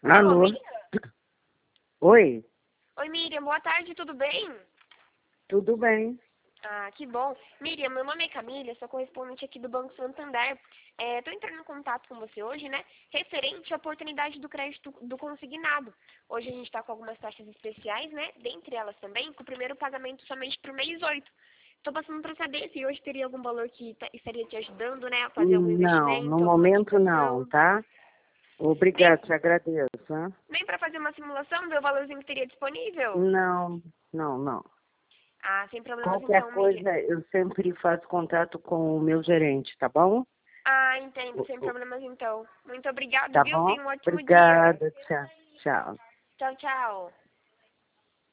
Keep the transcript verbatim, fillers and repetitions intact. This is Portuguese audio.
Alô, Alô? Miriam? Oi, Oi, Miriam, boa tarde, tudo bem? tudo bem? Ah, que bom. Miriam, meu nome é Camila, sou correspondente aqui do Banco Santander. Estou entrando em contato com você hoje, né, referente à oportunidade do crédito do consignado. Hoje a gente está com algumas taxas especiais, né, dentre elas também, com o primeiro pagamento somente para o mês oito. Estou passando para saber se hoje teria algum valor que ta- estaria te ajudando, né, a fazer algum Não, no investimento, alguma momento não, quitação. tá? Nem, Obrigado, te agradeço. Hein? nem para fazer uma simulação, ver o valorzinho que teria disponível? Não, não, não. Ah, sem problemas Qualquer então, Miriam. coisa, eu sempre faço contato com o meu gerente, tá bom? Ah, entendo, O- sem o- problemas então. Muito obrigado, Tá viu? bom? Tenha um ótimo dia. Obrigada, tchau, tchau. Tchau, tchau.